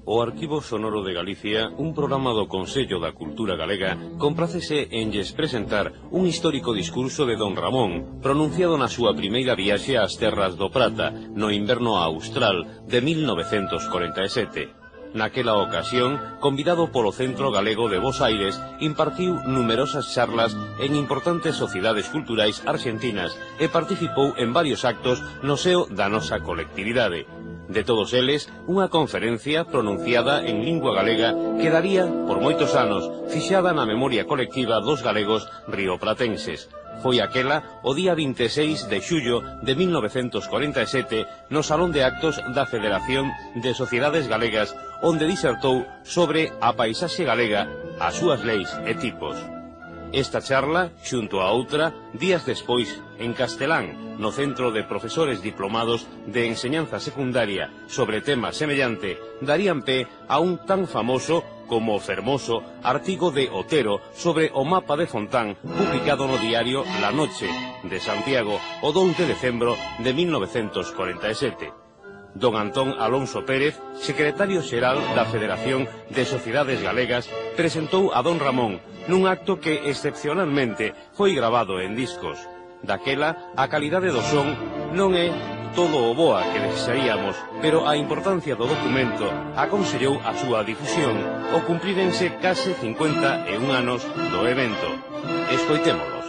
O Arquivo Sonoro de Galicia, un programa do Consello da Cultura Galega, comprácese en lles presentar un histórico discurso de Don Ramón, pronunciado na súa primeira viaxe ás terras do Prata, no inverno austral de 1947. Naquela ocasión, convidado polo Centro Galego de Bos Aires, impartiu numerosas charlas en importantes sociedades culturais argentinas e participou en varios actos no seo da nosa colectividade. De todos eles, unha conferencia pronunciada en lingua galega quedaría, por moitos anos, fixada na memoria colectiva dos galegos riopratenses. Foi aquela o día 26 de xullo de 1947 no Salón de Actos da Federación de Sociedades Galegas, onde disertou sobre a paisaxe galega, as súas leis e tipos. Esta charla, xunto a outra, días despois, en Castelán, no Centro de Profesores Diplomados de Enseñanza Secundaria, sobre tema semellante, darían pé a un tan famoso como fermoso artigo de Otero sobre o mapa de Fontán, publicado no diario La Noche, de Santiago, o 2 de decembro de 1947. Don Antón Alonso Pérez, secretario xeral da Federación de Sociedades Galegas, presentou a Don Ramón nun acto que excepcionalmente foi grabado en discos. Daquela, a calidade do son non é todo o boa que desearíamos, pero a importancia do documento aconsellou a súa difusión ao cumprírense case 51 anos do evento. Escoitémolos.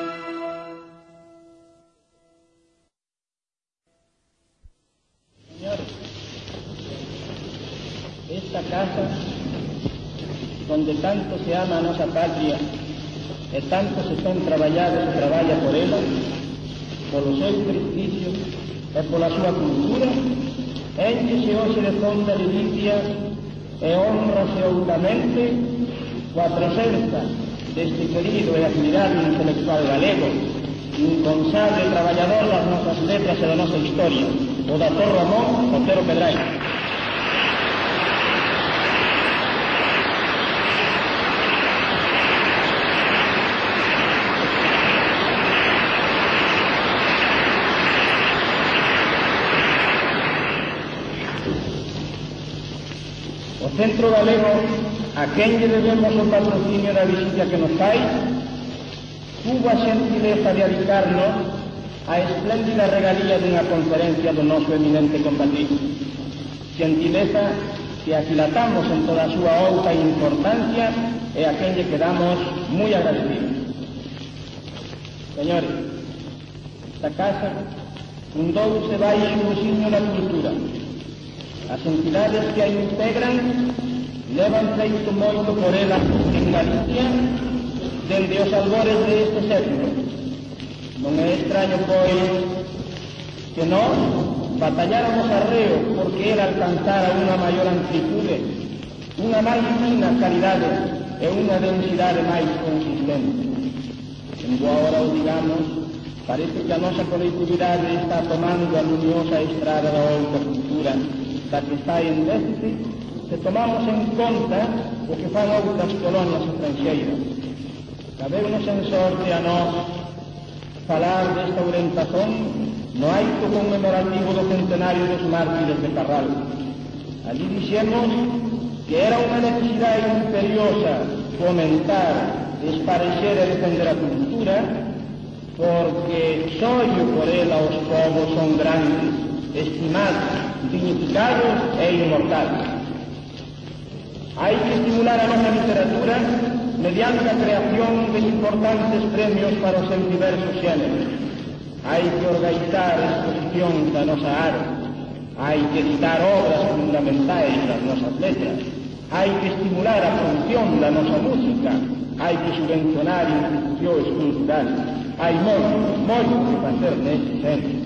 Esta casa, donde tanto se ama a nosa patria e tanto se son traballados e traballa por ela, polo seu prestigio e pola súa cultura, énchese hoxe de fonda de liricia e honrase outamente coa presenza deste querido e admirado intelectual galego, incansable traballador das nosas letras e da nosa historia, o Dr. Ramón Otero Pedraio. O Centro Galego, a quen lle debemos o patrocinio da visita que nos fai, tuvo a xentileza de adicarnos a espléndida regalía dunha conferencia do noso eminente combatido. Xentileza que aquilatamos en toda a súa outra importancia e a quen lle quedamos moi agradecidos. Señores, esta casa fundouse baixo o signo da cultura. As entidades que a integran levan feito moito por ela en Galicia dende os albores deste século. Non é extraño, pois, que nós batalláramos arreo porque ela alcanzara unha maior amplitude, unha máis fina calidade e unha densidade máis consistente. En boa hora o digamos, parece que a nosa colectividade está tomando a luminosa estrada da outra cultura, da que está en déficit, se tomamos en conta o que fan outras colonias estranxeiras. Cabeunos en sorte a nós falar desta orientación no acto conmemorativo do centenario dos mártires de Carral. Allí dixemos que era unha necesidade imperiosa fomentar, esparexer e defender a cultura, porque soio por ela os povos son grandes, estimados, dignificados e inmortales. Hai que estimular a nosa literatura mediante a creación de importantes premios para os seus diversos xéneros. Hai que organizar exposicións da nosa arte, hai que editar obras fundamentais das nosas letras, hai que estimular a produción da nosa música, hai que subvencionar institucións culturais, hai moito que facer neste centro.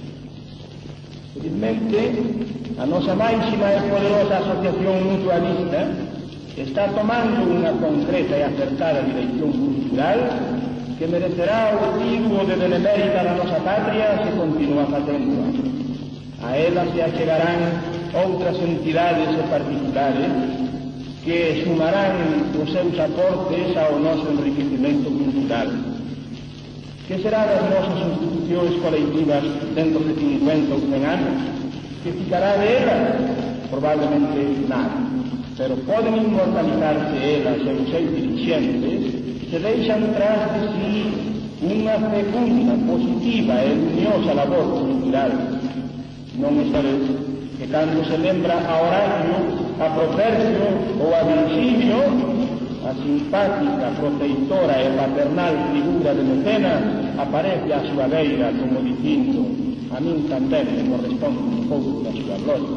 Felizmente, a nosa máxima e poderosa asociación mutualista está tomando unha concreta e acertada dirección cultural que merecerá o título de benemérita da nosa patria se continúa facendo. A ela se achegarán outras entidades e particulares que sumarán os seus aportes ao noso enriquecimento cultural. Que será das nosas institucións colectivas dentro de 50 ou 100 anos? Que ficará dela? probablemente nada, pero poden inmortalizarse elas e os seus dirigentes se deixan tras de si unha fecunda, positiva e luminosa labor cultural. Non esta vez que cando se lembra a Horacio, a Propercio ou a Virgilio, a simpática, protectora e paternal figura de Mecenas aparece á súa beira como dicindo: a min tamén me corresponde un pouco da súa gloria.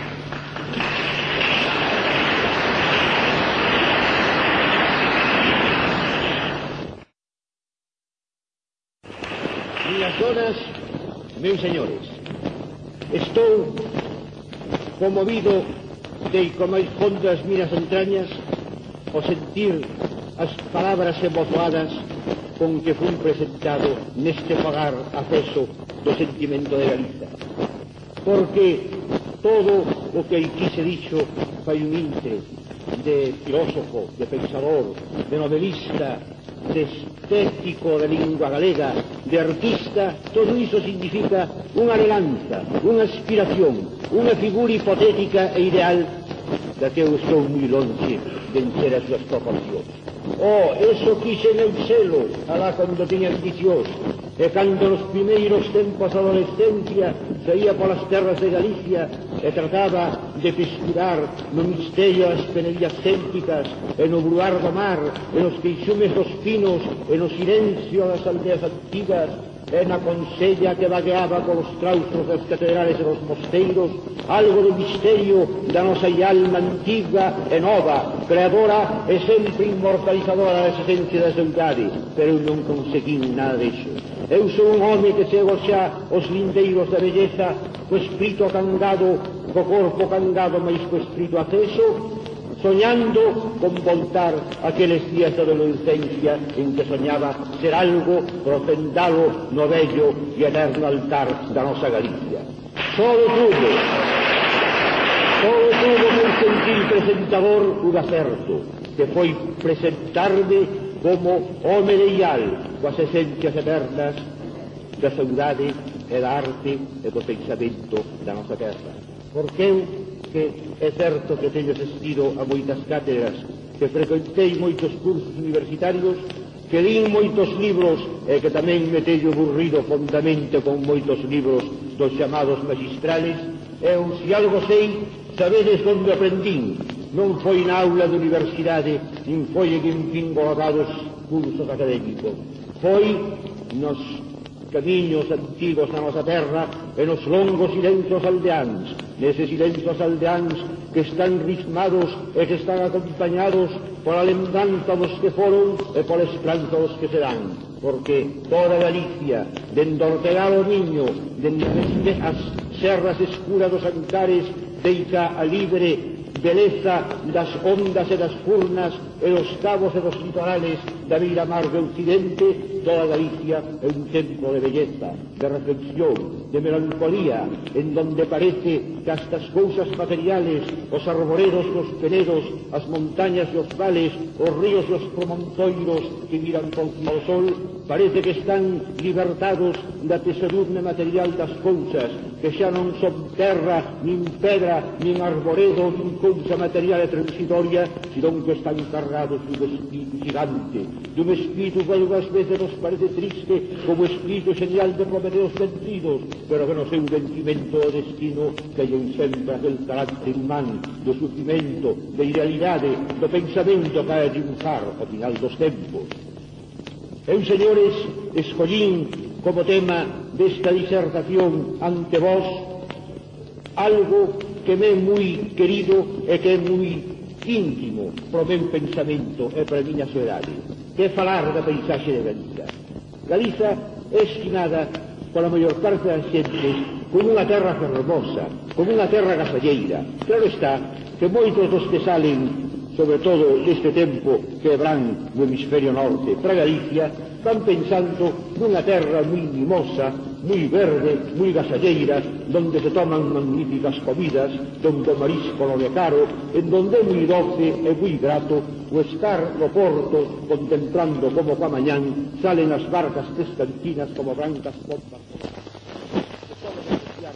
Miñas donas, meus señores, estou conmovido de como máis fondo das minas entrañas ao sentir as palabras emozoadas con que fui presentado neste fogar aceso do sentimento de Galiza, porque todo o que aquí se dixo fai un intre de filósofo, de pensador, de novelista, de estético de lingua galega, de artista. Todo iso significa unha aneganza, unha aspiración, unha figura hipotética e ideal da que eu estou moi longe de encher as súas proporcións. Eso quixen eu selo alá cando tiña 18, e cando nos primeiros tempos da adolescencia saía polas terras de Galicia e trataba de pescurar no misterio das penedías célticas e no bruar do mar e nos queixumes dos pinos e no silencio das aldeas antigas e na consella que vagueaba polos claustros das catedrales e dos mosteiros, algo de misterio da nosa alma antiga e nova, creadora e sempre inmortalizadora da esencia da saudade, pero eu non conseguín nada disso. Eu sou un home que chego xa os lindeiros da belleza, co espírito cangado, co corpo cangado, mas co espírito aceso, soñando con voltar aqueles días da adolescencia en que soñaba ser algo profendalo no bello e eterno altar da nosa Galicia. Todo tuvo meu sentir presentador un acerto, que foi presentarme como home leial coas esencias eternas da saudade e da arte e do pensamento da nosa terra. Porque eu, que é certo que teño asistido a moitas cátedras, que frecuentei moitos cursos universitarios, que lín moitos libros e que tamén me teño aburrido fondamente con moitos libros dos chamados magistrales, eu, se algo sei, sabedes onde aprendín. Non foi na aula de universidade, nin foi en fingolados cursos académicos. Foi nos camiños antigos da nosa terra e nos longos silencios aldeáns, neses silencios aldeáns que están ritmados e que están acompañados pola lembranza dos que foron e pola esperanza dos que serán, porque toda Galicia, dende Ortega ao Miño, dende as serras escuras dos Ancares, deica a libre beleza das ondas e das furnas e dos cabos e dos litorales da beira-mar de Occidente. Toda Galicia é un tempo de belleza, de reflexión, de melancolía, en donde parece que estas cousas materiales, os arboredos e os penedos, as montañas e os vales, os ríos e os promontoiros que miran por cima do sol, parece que están libertados da pesadumbre material das cousas, que xa non son terra, nin pedra, nin arboredo, nin cousa material e transitoria, senón que están cargados dun espírito gigante, dun espírito que algunhas veces nos parece triste como espírito genial de Prometeos vencidos, pero que no seu vencimento o destino teñen sempre aquel carácter humano do sufrimento, de idealidade, do pensamento que ha de triunfar ao final dos tempos. Eu, señores, escollín como tema desta disertación ante vós algo que me é moi querido e que é moi íntimo pro meu pensamento e para a miña soedade, que é falar da paisaxe de Galiza. Galiza é estimada pola maior parte das xentes como unha terra fermosa, como unha terra gasalleira. Claro está que moitos dos que salen, sobre todo neste tempo que van no hemisferio norte para Galicia, van pensando nunha terra moi mimosa, moi verde, moi gasalleira, donde se toman magníficas comidas, donde o marisco non é caro, en donde é moi doce e moi grato o estar no porto contemplando como ca mañán salen as barcas pescantinas como brancas pompas. Se pode apreciar máis que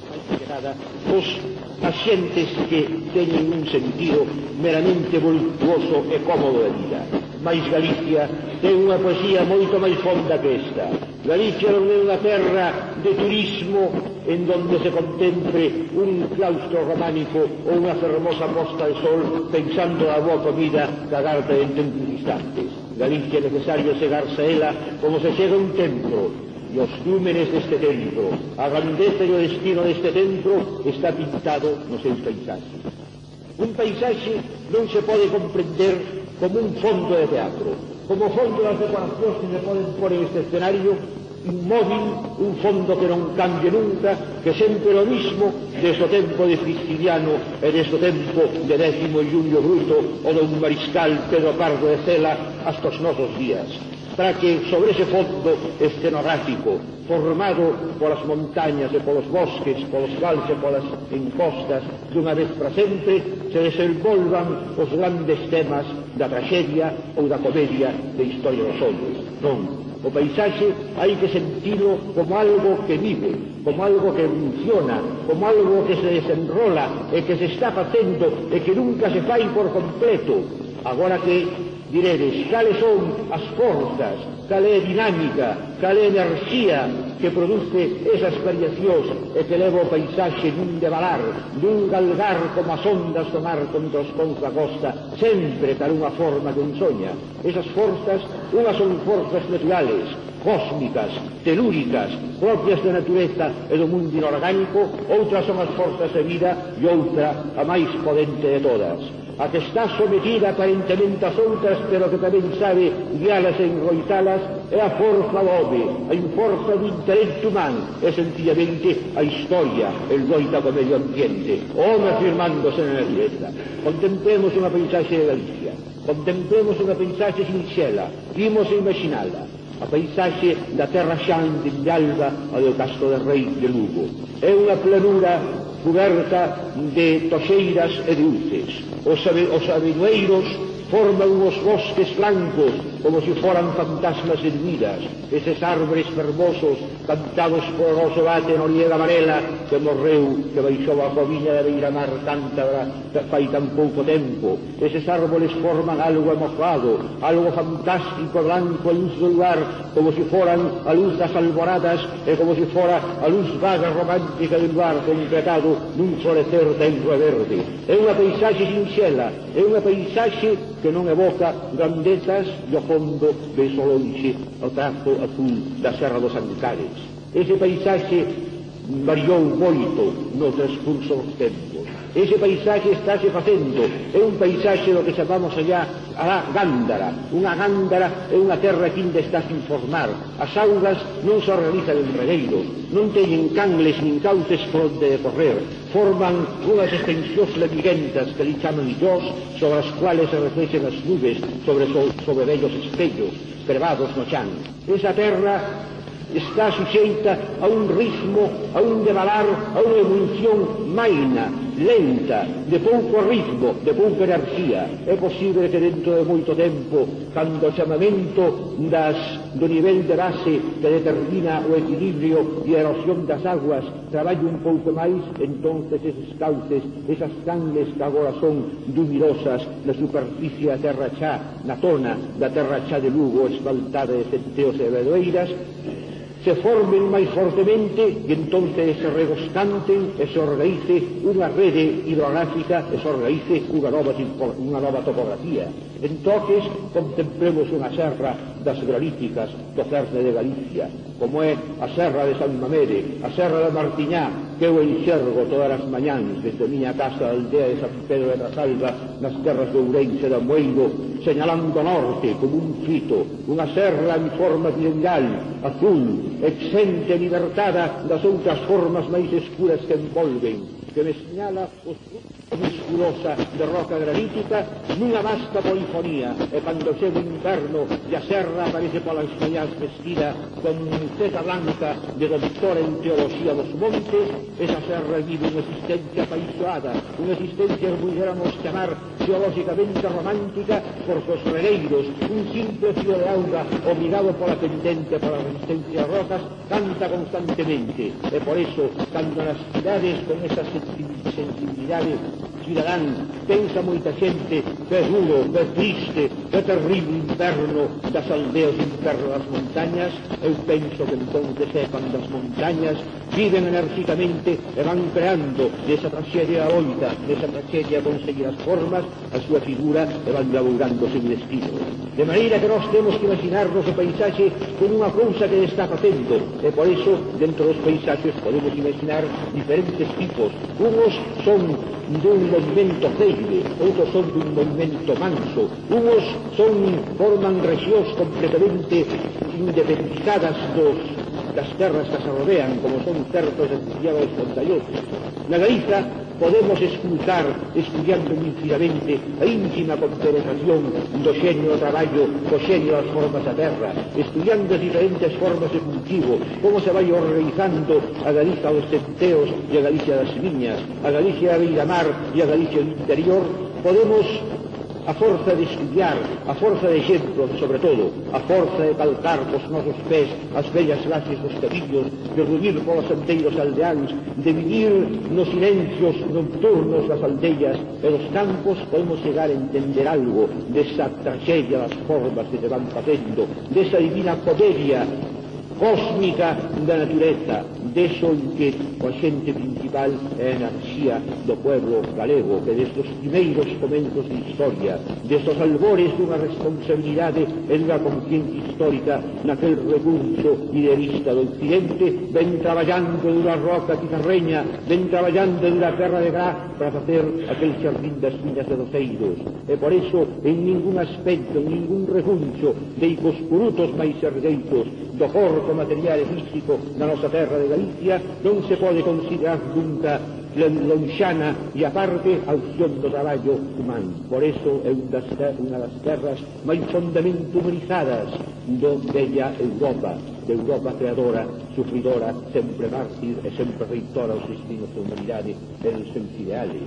pasada, os asientes que teñen un sentido meramente voluptuoso e cómodo de vida. Mais Galicia ten unha poesía moito máis fonda que esta. Galicia non é unha terra de turismo en donde se contemple un claustro románico ou unha fermosa posta de sol pensando a boa comida que agarda dentro de instantes. Galicia é necesario chegarse a ela como se chega a un templo, e os lúmenes deste templo, a grandeza e o destino deste templo está pintado nos seus paisaxes. Un paisaxe non se pode comprender como un fondo de teatro, como fondo das decoracións que se poden pôr en este escenario inmóvil, un fondo que non cambie nunca, que sempre lo mismo desde o tempo de Prisciliano e desde o tempo de Décimo Julio Bruto ou don mariscal Pedro Pardo de Cela hasta os nosos días, para que sobre ese fondo escenográfico formado polas montañas e polos bosques, polos vales e polas encostas dunha vez para sempre se desenvolvan os grandes temas da traxedia ou da comedia de Historia dos Hombres. Non, o paisaxe hai que sentilo como algo que vive, como algo que funciona, como algo que se desenrola e que se está facendo e que nunca se fai por completo. Agora que diredes, cales son as forzas, cal é a dinámica, cal é a enerxía que produce esas variacións e que leva o paisaxe nun devalar, nun galgar como as ondas do mar contra os cons da costa, sempre cara unha forma que un soña. Esas forzas, unhas son forzas naturales, cósmicas, telúricas, propias da natureza e do mundo inorgánico, outras son as forzas de vida e outra, a máis potente de todas, a que está sometida aparentemente ás outras, pero que tamén sabe guialas e enroitalas, é a forza do home, a forza do intelecto humano, é sencillamente a historia, el loita co medio ambiente, o home afirmándose na natureza. Contemplemos unha paisaxe de Galicia, contemplemos unha paisaxe sinxela, imos a imaginala, a paisaxe da terra xan de Villalba ou do Castro de Rei de Lugo. É unha planura coberta de toxeiras e de uces. Os abedueiros forman os bosques blancos como se foran fantasmas erguidas. Eses árbores fermosos cantados por o noso bate Noriega Varela, que morreu, que baixou a coviña de Beiramar cántabra fai tan pouco tempo. Eses árboles forman algo amofado, algo fantástico, blanco a luz do lugar, como se foran a luz das alboradas e como se fora a luz vaga romántica do lugar concretado nun florecer dentro e verde. É unha paisaxe sinxela, é unha paisaxe que non evoca grandezas e ao fondo ves ao lonxe o trazo azul da Serra dos Ancares. Ese paisaxe variou moito no transcurso dos tempos. Ese paisaxe estáse facendo, é un paisaxe do que chamamos allá a Gándara. Unha Gándara é unha terra que ainda está sin formar. As augas non se realizan en regueiros, non teñen cangles nin cauces por onde decorrer, forman unhas extensións lemiguentas que li chaman illós, sobre as cuales se reflexen as nubes sobre vellos espellos crevados no chan. Esa terra está suxeita a un ritmo, a un devalar, a unha evolución maina, lenta, de pouco ritmo, de pouca enerxía. É posible que dentro de moito tempo, cando o chamamento do nivel de base que determina o equilibrio e a erosión das aguas traballe un pouco máis, entonces eses cauces, esas cangles que agora son dumirosas na superficie da terra chá, na tona da terra chá de Lugo, esfaltada de centeos e abedueiras, se formen máis fortemente e entonces se regoscanten e se organice unha rede hidrográfica e se organice unha nova topografía. Entonces contemplemos unha serra das graníticas do cerne de Galicia, como é a serra de San Mamede, a serra de Martiñá, que eu enxergo todas as mañáns desde a miña casa da aldea de San Pedro de Trasalva, nas terras de Ourense e de Amoeiro, señalando o norte como un fito, unha serra en forma triangal, azul, exente e libertada das outras formas máis escuras que envolven, que me señala os musculosa de roca granítica nunha vasta polifonía, e cando chega o inverno e a serra aparece polas mañás vestida con ceta blanca de doctora en teoloxía dos montes, esa serra vive unha existencia paisoada, unha existencia que pudiéramos chamar geológicamente romántica, porque os regueiros, un simple fío de auga obrigado pola pendente pola resistencia das rocas, canta constantemente, e por eso, cando nas cidades con esa sensibilidade cidadán pensa moita xente que é duro, que é triste, que é terrible inverno das aldeas inverno das montañas, eu penso que entonces é cando as montañas viven energicamente e van creando desa traxedia oita, desa traxedia a conseguir as formas, a súa figura e van laburando o seu destino. De maneira que nós temos que imaginarnos o paisaxe como unha cousa que está facendo, e por iso, dentro dos paisaxes podemos imaginar diferentes tipos. Unos son dun movimento ceire, outros son dun movimento manso, unos forman rexións completamente independizadas das terras que se rodean, como son certos entusiados montañosos. Na Galiza podemos escutar, estudiando nítidamente a íntima compenetración do xenio do traballo co xenio das formas da terra, estudiando as diferentes formas de cultivo, como se vai organizando a Galiza dos centeos e a Galicia das viñas, a Galicia da beira-mar e a Galicia do interior, podemos, a forza de estudiar, a forza de exemplo, sobre todo, a forza de calcar cos nosos pés as bellas laxes dos camiños, de ruir polos sendeiros aldeáns, de vivir nos silencios nocturnos das aldeias e dos campos, podemos chegar a entender algo desa traxedia das formas que se van facendo, desa divina comedia cósmica da natureza, deso en que o xente principal é a enerxía do pueblo galego, que desde os primeiros comenzos de historia, desde os albores dunha responsabilidade e dunha conciencia histórica naquel recurso idealista do occidente, ven traballando dunha roca pizarreña, ven traballando dunha terra de Gra para facer aquel xardín das viñas e dos eiros, e por iso en ningún aspecto, en ningún recuncho de os purutos máis ergueitos do corpo material e físico da nosa terra de Galicia non se pode considerar nunca lonxana e aparte a opción do traballo humano. Por eso é unha das terras máis fondamente humanizadas do bella Europa, de Europa creadora, sufridora, sempre mártir e sempre reitora os destinos da humanidade e dos seus ideales.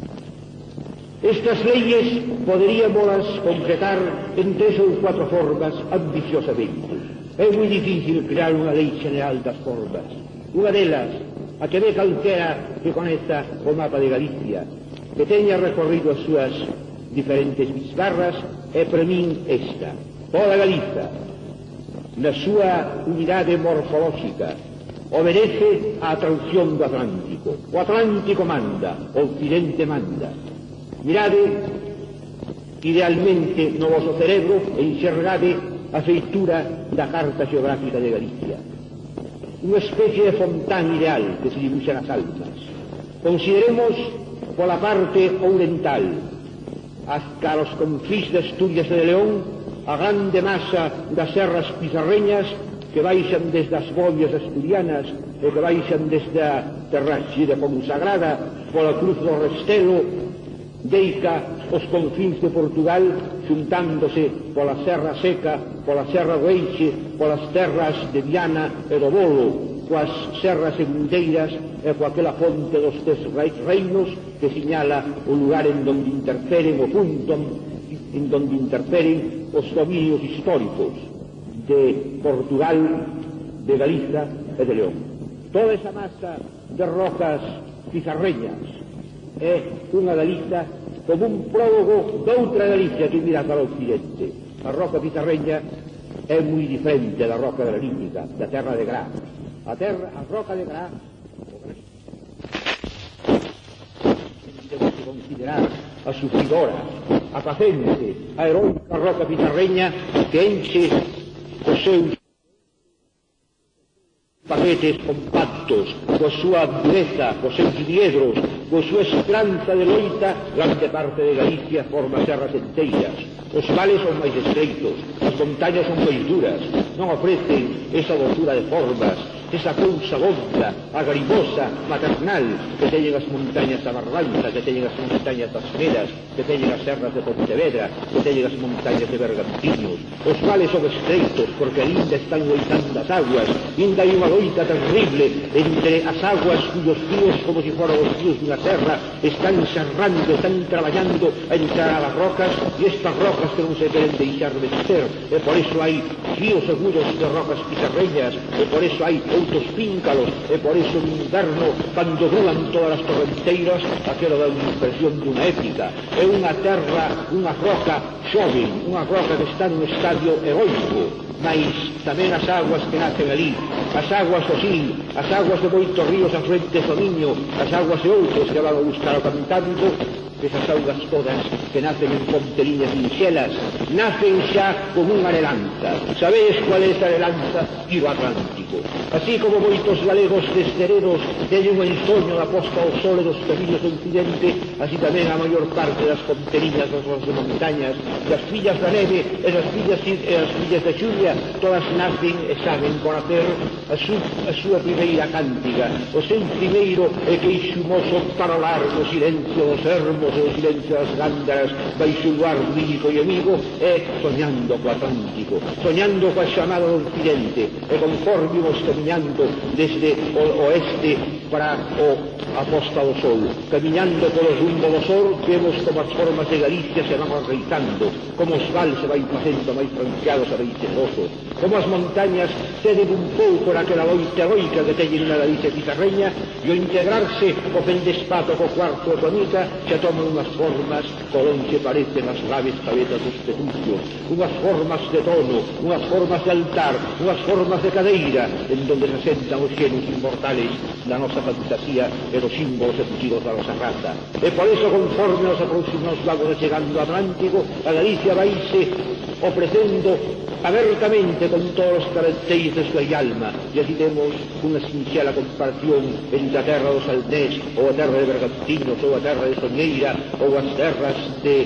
Estas leyes poderíamolas concretar en 3 ou 4 formas ambiciosamente. É moi difícil crear unha lei general das formas. Unha delas, a que ve calquera que coneza o mapa de Galicia, que teña recorrido as súas diferentes bisbarras, é para min esta. Toda Galiza, na súa unidade morfolóxica, obedece á traducción do Atlántico. O Atlántico manda, o Occidente manda. Mirade idealmente no vosso cerebro e enxergade a feitura da carta geográfica de Galicia. Unha especie de fontán ideal que se dibuxa nas almas. Consideremos pola parte oriental, hasta os confís de Asturias e de León, a grande masa das serras pizarreñas que baixan desde as bovias asturianas e que baixan desde a terraxe de Fonsagrada pola cruz do Restelo, deica os confins de Portugal xuntándose pola Serra Seca, pola Serra do Eixe, polas terras de Viana e do Bolo, coas serras segundeiras e coa aquela fonte dos 3 reinos que señala o lugar en donde interferen, o punto en donde interferen os dominios históricos de Portugal, de Galiza e de León. Toda esa masa de rocas pizarreñas é unha Galiza como un prólogo doutra Galicia que mira para o occidente. A roca pizarreña é moi diferente da roca granítica, da terra de Gra. A roca de Gra temos que considerar a sufridora, a pacente, a heroica roca pizarreña que enche os seus paquetes compactos, coa súa dureza, cos seus diedros, coa súa esperanza de loita, grande parte de Galicia forma serras enteiras. Os vales son máis estreitos, as montañas son máis duras, non ofrecen esa doçura de formas, esa cousa bonda, agarimosa, maternal, que teñen as montañas da Barbanza, que teñen as montañas das Medas, que teñen as serras de Pontevedra, que teñen as montañas de Bergantiños. Os vales son estreitos, porque ainda están loitando as aguas, ainda hai unha loita terrible entre as aguas cuyos ríos, como se foran os ríos dunha terra, están serrando, están traballando a entrar a las rocas, e estas rocas que non se queren deixar vencer, e por iso hai ríos seguros de rocas pizarreñas, e por iso hai outros píncalos, e por iso no inverno, cando brulan todas as torrenteiras, aquilo dá unha impresión dunha épica. É unha terra, unha roca xoven, unha roca que está nun estadio heroico, mas tamén as aguas que nacen ali, as aguas do Sil, as aguas de moitos ríos afluentes do Miño, as aguas de outros que van a buscar o Cantábrico, esas augas todas que nacen en ponteliñas sinxelas, nacen xa como unha arelanza. Sabedes cual é esa arelanza? Ir ao Atlántico. Así como moitos galegos destereros teñen un ensoño da posta ao sol e dos camiños do occidente, así tamén a maior parte das ponteliñas das de montañas, das fillas da neve e das fillas da xuvia, todas nacen e saben conocer a súa primeira cántiga, o seu primeiro e queixumoso parolar do silencio dos ermos e o silencio das gándaras baixo o luar lírico e amigo, é soñando co Atlántico, soñando coa chamada do occidente, e conforme vos camiñando desde o oeste para a posta do sol, camiñando polo rumbo do sol, vemos como as formas de Galicia se van arreitando, como os vales se vai facendo máis franqueados e reiterosos, como as montañas ceden un pouco naquela loita heroica que teñen na Galicia pizarreña, e o integrarse o pendespato co cuarto e co nica xa toman unhas formas colón que parecen as graves cabezas dos petucios, unhas formas de tono, unhas formas de altar, unhas formas de cadeira, en donde se sentan os xenos inmortales da nosa fantasía e dos símbolos efugidos da nosa raza. E por iso, conforme nos aproximamos vagos chegando ao Atlántico, a Galicia vaise ofrecendo abertamente con todos os caracteres de súa alma, e así temos unha sinxela comparación entre a terra dos Aldés, ou a terra de Bergantiños, ou a terra de Soñeira, ou as terras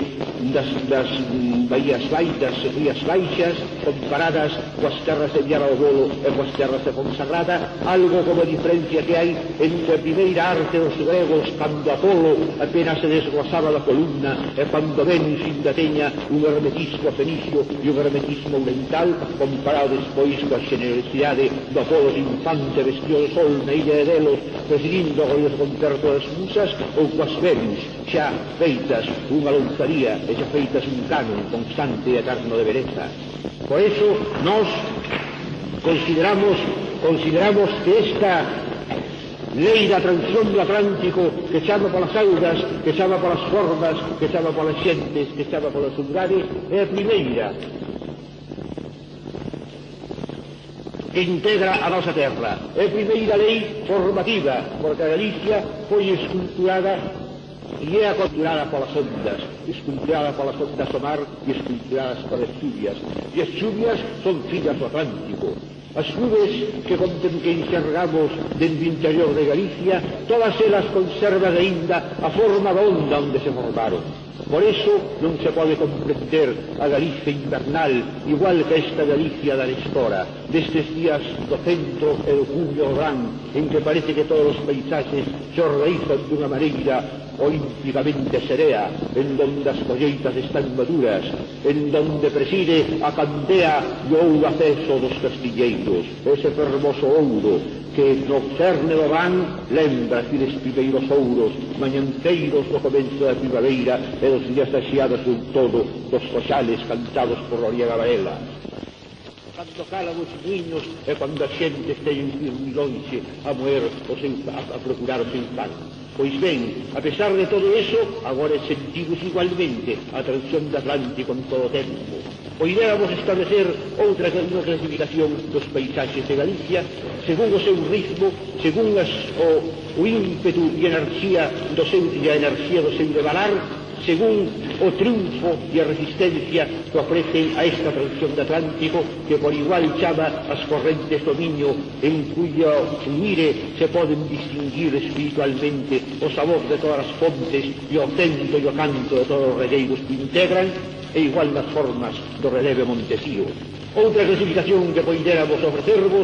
das Baías Baixas e Rías Baixas, comparadas coas terras de Viarabolo e coas terras de Fonsagrada, algo como a diferencia que hai entre a primeira arte dos gregos, cando Apolo apenas se desglosaba da columna, e cando Venus ainda teña un hermetismo fenicio e un hermetismo oriental, comparado despois coa generosidade do Apolo infante vestido de sol na illa de Delos, presidindo o concerto das musas, ou coas Venus xa feitas unha lonzaría e xa feitas un canon constante e eterno de beleza. Por eso nós consideramos que esta lei da transición do Atlántico, que chama polas augas, que chama polas formas, que chama polas xentes, que chama polas lugares, é a primeira que integra a nosa terra. É a primeira lei formativa, porque a Galicia foi esculturada e é aculturada polas ondas, esculturada polas ondas do mar e esculturadas polas chuvias. E as chuvias son fillas do Atlántico. As nubes que enxergamos dentro do interior de Galicia, todas elas conservan aínda a forma da onda onde se formaron. Por iso non se pode comprender a Galicia invernal igual que esta Galicia da Nestora, destes días do centro e do Cunho Gran, en que parece que todos os paisaxes se organizan dunha maneira olímpicamente serea, en donde as colleitas están maduras, en donde preside a candea e o ouro aceso dos castilleiros, ese fermoso ouro que no cerne do van lembra aqueles primeiros ouros mañanceiros do comenzo da primavera e dos días das xiadas do todo dos coxales cantados por Noriega Varela. Cando calan os muiños e cando a xente esteñen muy longe a moer a procurar o seu pan. Pois ben, a pesar de todo eso, agora sentimos igualmente a transición do Atlántico en todo o tempo. Poidéramos establecer outra clasificación dos paisaxes de Galicia según o seu ritmo, según o ímpetu e a enerxía do seu devalar, según o triunfo e a resistencia que ofrecen a esta transición do Atlántico, que por igual chama as correntes do Miño, en cuyo mire se poden distinguir espiritualmente o sabor de todas as fontes e o acento e o canto de todos os regueiros que integran, e igual nas formas do releve montesío. Outra clasificación que poidéramos ofrecervos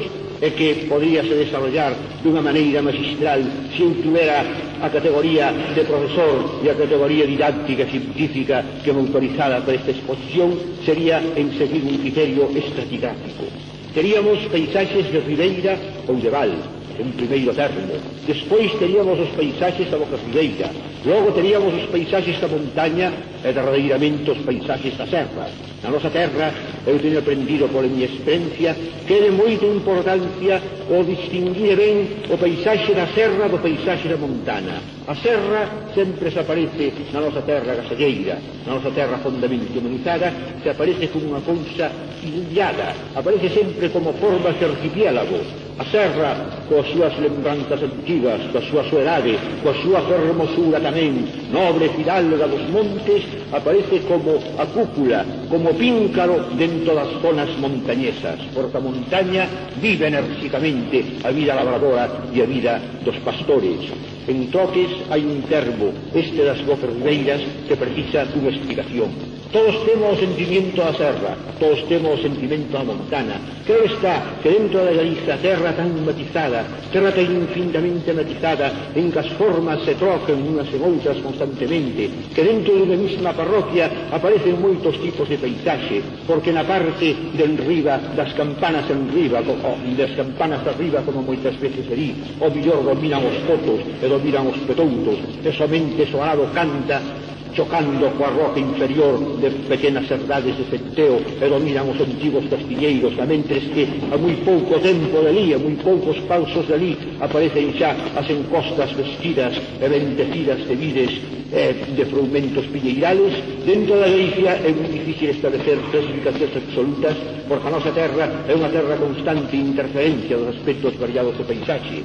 e que podríase desarrollar dunha maneira magistral se eu tuvera a categoría de profesor e a categoría didáctica científica que me autorizada para esta exposición, sería en seguir un criterio estratigráfico. Teríamos paisaxes de ribeira ou de val, en primeiro termo. Despois teríamos os paisaxes da boca ribeira. Logo teríamos os paisaxes da montaña e derradeiramente os paisaxes da serra. Na nosa terra, eu teño aprendido pola miña experiencia que é de moita importancia o distinguir ben o paisaxe da serra do paisaxe da montana. A serra sempre se aparece na nosa terra gasalleira, na nosa terra fondamente humanizada, se aparece como unha cousa illada, aparece sempre como forma de arquipiélago. A serra, coas súas lembranzas antigas, coa súa soedade, coa súa fermosura tamén nobre e fidalga dos montes, aparece como a cúpula, como píncaro dentro das zonas montañesas, porque a montaña vive enérxicamente a vida labradora e a vida dos pastores. En troques hai un termo, este das bocas ribeiras, que precisa unha explicación. Todos temos o sentimento da serra, todos temos o sentimento da montana. Claro está que dentro da Galiza, terra tan matizada, terra tan infinitamente matizada, en que as formas se trocan unas en outras constantemente, que dentro de unha mesma parroquia aparecen moitos tipos de paisaxe, porque na parte de enriba, das campanas enriba, das campanas arriba, como moitas veces se di, o millor dominan os fotos e dominan os petoutos, e somente soado canta chocando coa roca inferior de pequenas herdades de centeo e dominan os antigos castiñeiros, mentres que a moi pouco tempo dali, a moi poucos pausos dali, aparecen xa as encostas vestidas e bendecidas de vides de frumentos piñeirales. Dentro da Galicia é moi difícil establecer clasificacións absolutas, porque a nosa terra é unha terra constante interferencia dos aspectos variados do paisaxe.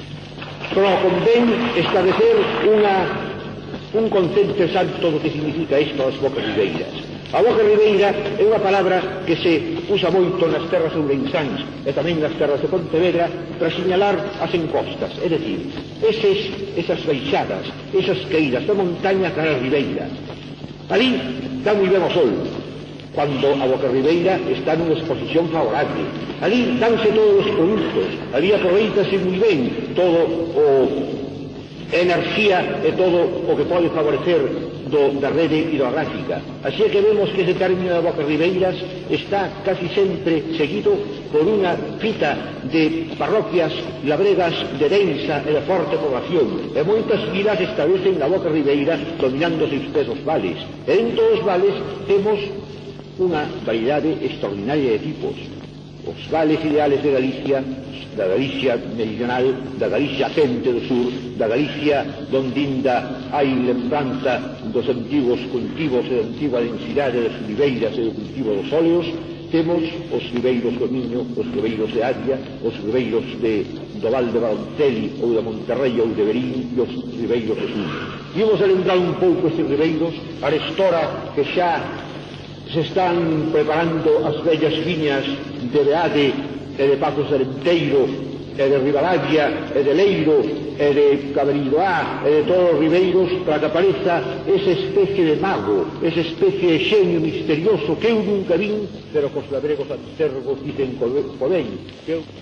Pero convén establecer un concepto exacto do que significa isto das bocas ribeiras. A boca ribeira é unha palabra que se usa moito nas terras ourensáns e tamén nas terras de Pontevedra para sinalar as encostas, é dicir, esas baixadas, esas caídas da montaña cara a ribeira. Ali dá moi ben o sol, cando a boca ribeira está nunha exposición favorable. Ali danse todos os produtos, ali aproveitase moi ben todo o enerxía e todo o que pode favorecer da rede hidrográfica. Así é que vemos que ese término de bocas ribeiras está casi sempre seguido por unha fita de parroquias labregas de densa e de forte población, e moitas vilas establecen na boca ribeira dominando os seus vales. E en todos os vales temos unha variedade extraordinaria de tipos. Os vales ideales de Galicia, da Galicia meridional, da Galicia quente do sur, da Galicia donde ainda hai lembranza dos antigos cultivos e da antigua densidade das ribeiras e do cultivo dos óleos, temos os ribeiros do Miño, os ribeiros de Adria, os ribeiros do Val de Valoncelli ou de Monterrey ou de Verín e os ribeiros de Sur. Imos a lembrar un pouco estes ribeiros, arestora que xa se están preparando as vellas viñas de Beade e de Pazos de Arenteiro e de Ribadavia e de Leiro e de Cabriridoá e de todos os ribeiros para que apareza esa especie de mago, esa especie de xenio misterioso que eu nunca vin, pero cos labregos acervos dicen podén, que eu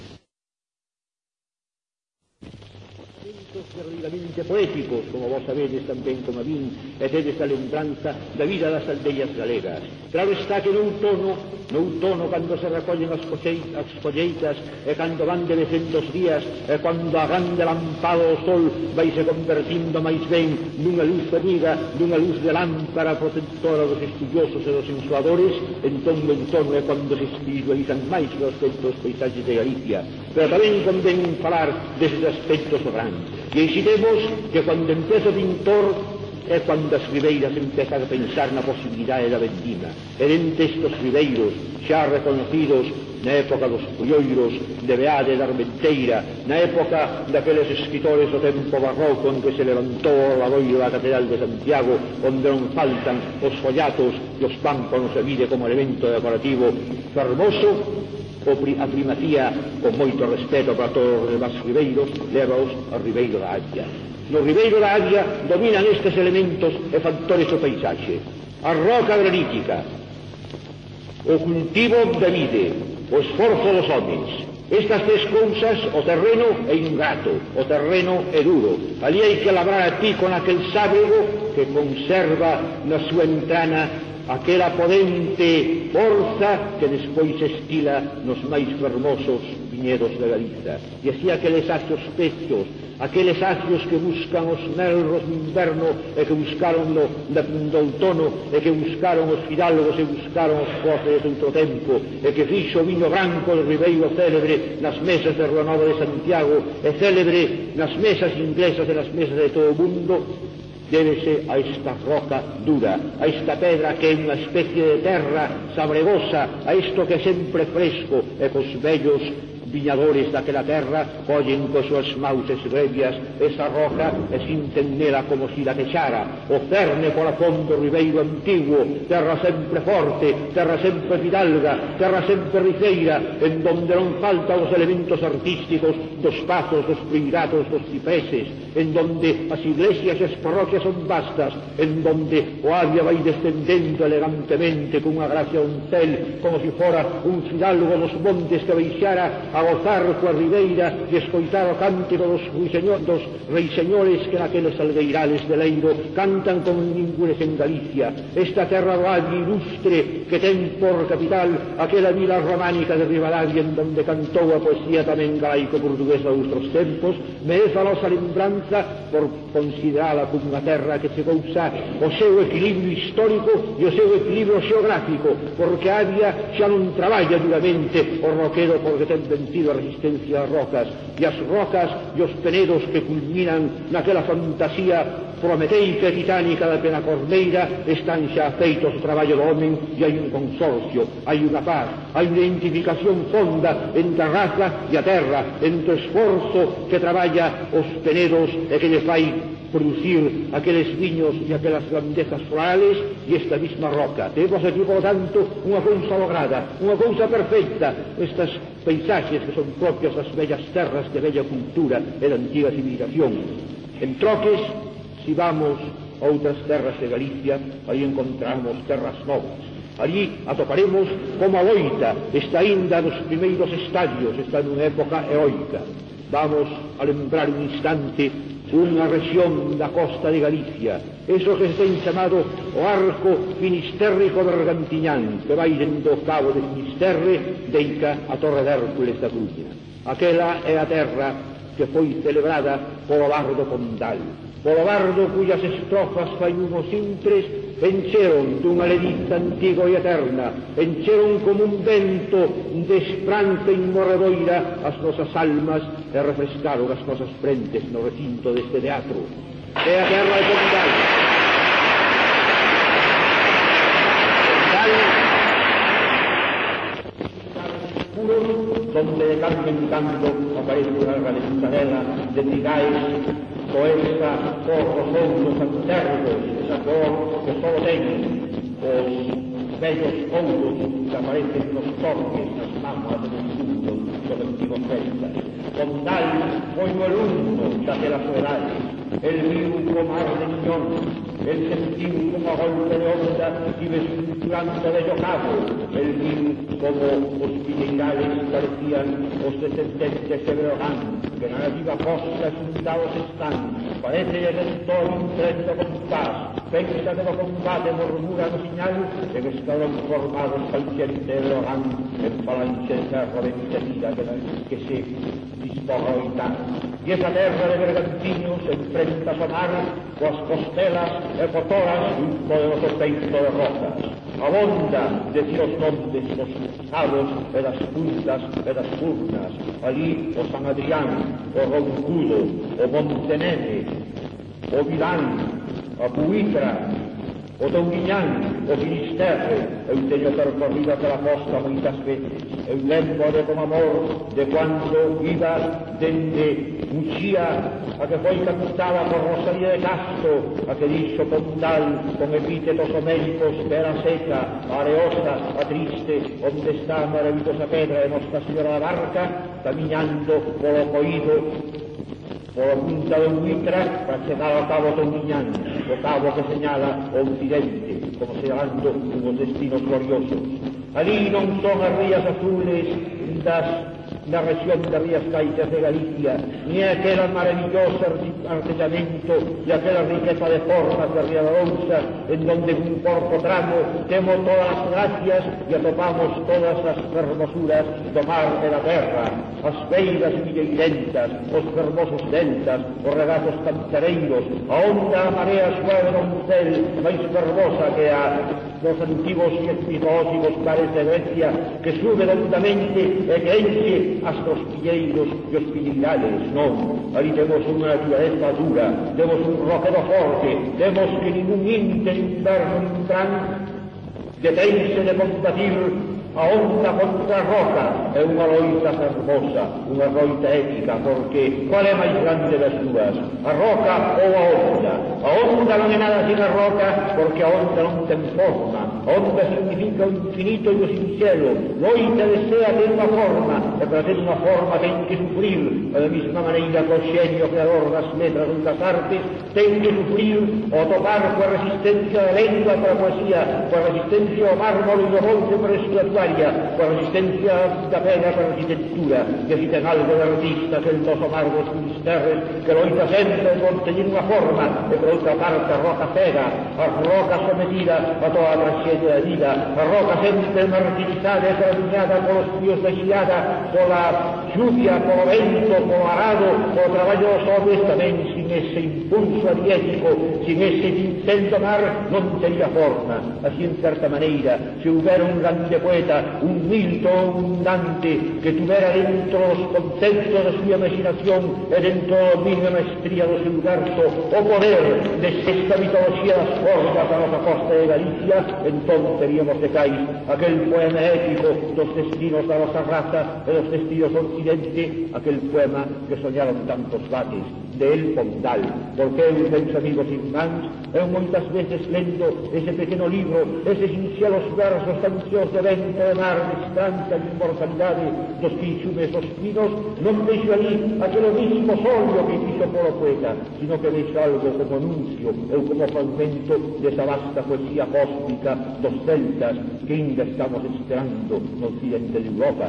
verdadeiramente poéticos, como vos sabedes tamén como a min, e tedes a lembranza da vida das aldeias galegas. Claro está que no outono, cando se recollen as colleitas, e cando van devecendo os días, e cando a grande lampada do sol vai se convertindo máis ben nunha luz amiga, nunha luz de lámpara protectora dos estudiosos e dos sensuadores, entón o outono é cando se espiritualizan máis os aspectos paisaxes de Galicia. Pero tamén convén falar deses aspectos do gran. E si temos que cando empeza o pintor é cando as ribeiras empezan a pensar na posibilidade da vendima. E dentro estes ribeiros xa reconocidos na época dos Pulloiros, de Beade e da Armenteira, na época daqueles escritores do tempo barroco en que se levantou o ladoiro da Catedral de Santiago, onde non faltan os follatos e os pámpanos e vide como elemento decorativo fermoso, a primacía, con moito respeto para todos os demás ribeiros, levaos ao ribeiro da Adria. No ribeiro da Adria dominan estes elementos e factores do paisaxe: a roca granítica, o cultivo da vide, o esforzo dos homens, Estas tres cousas, o terreno é ingrato, o terreno é duro. Ali hai que labrar a ti con aquel sábrego que conserva na súa entrana aquela potente forza que despois se estila nos máis fermosos viñedos de Galiza. E así aqueles asios pechos, aqueles asios que buscan os melros no inverno e que buscaron no outono e que buscaron os fidalgos e buscaron os cofres de outro tempo e que fixo o viño branco de Ribeiro célebre nas mesas de Rua Nova de Santiago e célebre nas mesas inglesas e nas mesas de todo o mundo, débese a esta roca dura, a esta pedra que é unha especie de terra sabregosa, a isto que é sempre fresco e cos vellos viñadores daquela terra collen cos súas maus esgrebias esa roca e sinten nela como si la queixara. O cerne pola fondo Ribeiro Antigo, terra sempre forte, terra sempre fidalga, terra sempre riceira, en donde non faltan os elementos artísticos dos pazos, dos prioratos, dos cipreses, en donde as iglesias e as parroquias son vastas, en donde o Avia vai descendendo elegantemente cunha gracia uncel, como si fora un fidalgo dos montes que baixara a gozar coa ribeira e escoitar o cántico dos reiseñores que naqueles algueirales de Leiro cantan como ningures en Galicia. Esta terra do Avia ilustre que ten por capital aquela vila románica de Ribadavia en donde cantou a poesía tamén galaico-portuguesa doutros tempos, merece a nosa lembranza por considerala como unha terra que chegou xa o seu equilibrio histórico e o seu equilibrio xeográfico, porque a Avia xa non traballa duramente o roquero porque ten vencido a resistencia ás rocas, e as rocas e os penedos que culminan naquela fantasía prometeica e titánica da Penacorneira están xa feitos o traballo do homen e hai un consorcio, hai unha paz, hai unha identificación fonda entre a raza e a terra, entre o esforzo que traballa os penedos e que lle fai producir aqueles viños e aquelas grandezas florales e esta misma roca. Temos aquí, por tanto, unha cousa lograda, unha cousa perfecta, estas paisaxes que son propias das bellas terras de bella cultura e da antiga civilización. En troques, si vamos a outras terras de Galicia, aí encontramos terras novas. Allí atoparemos como a loita está ainda nos primeiros estadios, está nunha época heroica. Vamos a lembrar un instante unha rexión da costa de Galicia, eso que se ten chamado o arco finistérrico de Bergantiñán, que vai dende o cabo de Finisterre deica a Torre de Hércules da Coruña. Aquela é a terra que foi celebrada polo bardo Pondal, polo bardo cuyas estrofas fai unhos intres encheron dunha lediza antiga e eterna, encheron como un vento de esperanza inmorredoira as nosas almas e refrescaron as nosas frentes no recinto deste teatro. É a terra de Pondal. Donde de tanto en tanto aparece unha organizadela de tigais coesa por os ouros antergos, esa cor que só ten os vellos ouros que aparecen nos torques, nas mamas do mundo dos antigos celtas. Pondal foi o alumno daquela soedade, el viu co mar de Niñón, el sentiu como a golpe de onda e vesturando de Llocado, el viu como os viñeirales parecían os descendentes de Breogán, que na viva costa xuntados están, parece el entor impreso con paz, pensa de no combate murmura no siñal, en escabrón formados calciente de Breogán, en falange de cerro vencida que se dispoja a oitar. E esa terra de Bergantiños enfrenta a mar coas costelas e cotoras un poderoso peito de rocas. Abonda decir os montes dos cabos e das puntas e das furnas, ali o San Adrián, o Roncudo, o Monteneve, o Vilán, a Puitra, o Touriñán, o Finisterre. Eu teño percorrido aquela costa moitas veces. Eu lembro de con amor de cando iba dende Muxía a que foi captada por Rosalía de Castro, a que dixo Pondal con epítetos homéricos que era seca, a areosa, a triste, onde está a maravillosa pedra de Nosa Señora da Barca, camiñando polo coído pola punta do Buitra para chegar ao cabo Touriñán, o cabo que señala o occidente, como señalando unhos destinos gloriosos. Ali non son as rías azules das na rexión de Rías Baixas de Galicia, ni aquela maravilloso artellamento e aquela riqueza de formas de Ría da Lousa, en donde un corto tramo temos todas as gracias e atopamos todas as hermosuras do mar e da terra, as beiras milleirentas, os fermosos deltas, os regatos cantareiros, a onda a marea suave non cel máis fermosa que a dos antigos e espirituosos mares de Grecia, que sube lentamente e que enche hasta os pilleiros e os pilirales. Non, ali temos unha naturaleza dura, temos un roquedo forte, temos que ningún inte, inverno, nin gran detense de combatir a onda contra a roca. É unha loita fermosa, unha loita ética, porque qual é máis grande das dúas, a roca ou a onda? A onda non é nada sin a roca, porque a onda non ten forma. A onda significa o infinito e o sincero. Loita desea ter unha forma, e para ter unha forma ten que sufrir, da mesma maneira que o xenio creador das letras ou das artes ten que sufrir o topar coa resistencia da lengua para a poesía, coa resistencia ao mármol e do bronce para a estatuaria, coa resistencia da pedra para a arquitectura. E si ten algo de artista que el dos amargos finisterres, que loita sempre por teñer unha forma, e por outra parte a roca cega, a roca sometida a toda a traxedia da vida, a roca sempre martirizada e traduñada polos fríos da xilada, pola lluvia, polo vento, polo arado, polo traballo dos homes, tamén sin ese impulso ariético, sin ese pincel do mar, non teria forma. Así, en certa maneira, se houbera un grande poeta, un Milton, un Dante, que tuvera dentro os conceptos da súa imaginación e dentro da mínima maestría do seu verso o poder desta mitoloxía das formas da nosa costa de Galicia, entón teríamos de cais aquel poema épico dos destinos da nosa raza e dos destinos do occidente, aquel poema que soñaron tantos bates, de El Pondal, porque eu, meus amigos irmáns, eu moitas veces lendo ese pequeno libro, eses inxelos versos tan cheos de vento de mar, de esperanza e inmortalidade dos queixumes dos pinos, non veixo ali aquele mismo solio que fixo polo poeta, sino que veixo algo como anuncio, ou como fragmento desa vasta poesía cósmica dos celtas que ainda estamos esperando no occidente de Europa.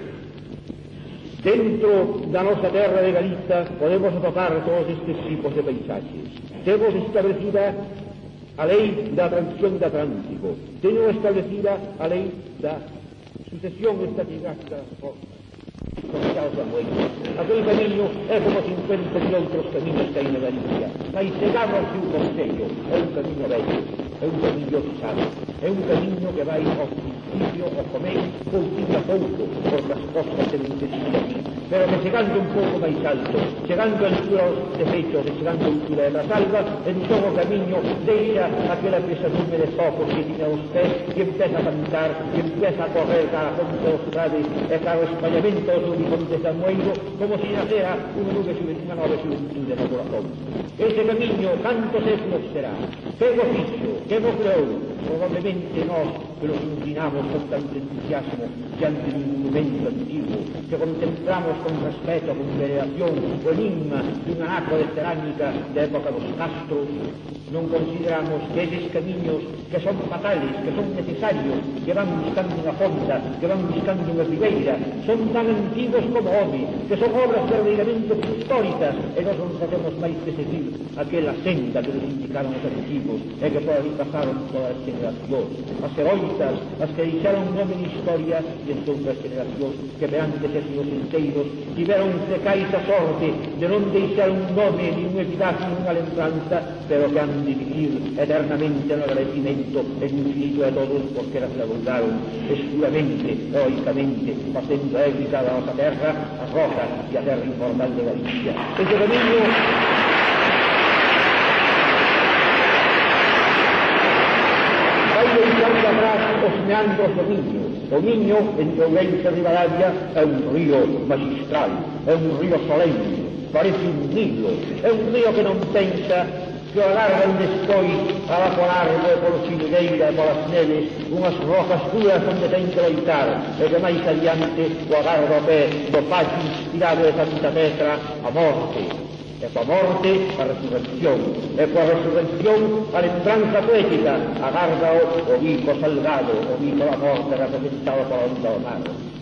Dentro da nosa terra de Galiza podemos atopar todos estes tipos de paisaxes. Temos establecida a lei da transición de Atlántico, temos establecida a lei da sucesión estratigráfica das formas. Aquel camiño é como 50 de outros camiños que hai na Galicia, mas chegado ao seu concello é un camiño vello, é un camiño pisado, é un camiño que vai ao principio, ao começo, pouquinho a pouco, porque as cosas se necesitan aquí, pero que chegando un pouco máis alto, chegando a altura aos desechos e chegando a altura das algas, entón o camiño deixa aquela pesadume de focos que tiña os pés e empeza a cantar, e empeza a correr cara a fonte dos frades e cara ao espallamento dos horizontes de Amoeiro, como se nacera unha nova xuventude no corazón. Ese camiño, cantos séculos será? Que go fixo? Que go creou? Probablemente nós que nos inclinamos con tanto entusiasmo diante de un monumento antigo, que contemplamos con respeto, con veneración, o enigma dunha anaco de cerámica da época dos castros, non consideramos que eses camiños que son fatales, que son necesarios, que van buscando unha fonda, que van buscando unha ribeira, son tan antigos como home, que son obras verdadeiramente históricas, e nós non sabemos máis que seguir aquela senda que nos indicaron os antigos, e que por ali pasaron todas as generacións, as heroicas, as que deixaron nome de historia, e as outras generacións que perante séculos inteiros tiveron secais a sorte de non deixar un nome, ni un epitafio, ni unha lembranza, pero que han de vivir eternamente no agradecimento en infinito de todos, porque las laboraron escuramente, heroicamente, facendo épica da nosa terra, as rocas e a terra informal de Galicia. Ese camiño vai deixando atrás os meandros do Miño. O Miño, entre Ourense e Ribadavia, é un río magistral, é un río solene, parece un Nilo, é un río que non pensa que o alargan despois a vaporarlo polo Xilgueira e polas neves unhas rocas duras onde ten que loitar, e que máis adiante o agarra ao pé do pacho inspirado de Santa Petra a morte. E coa morte a resurrección, e coa resurrección a lembranza poética, agarda o bico salgado, o bico da morte representado pola onda do mar.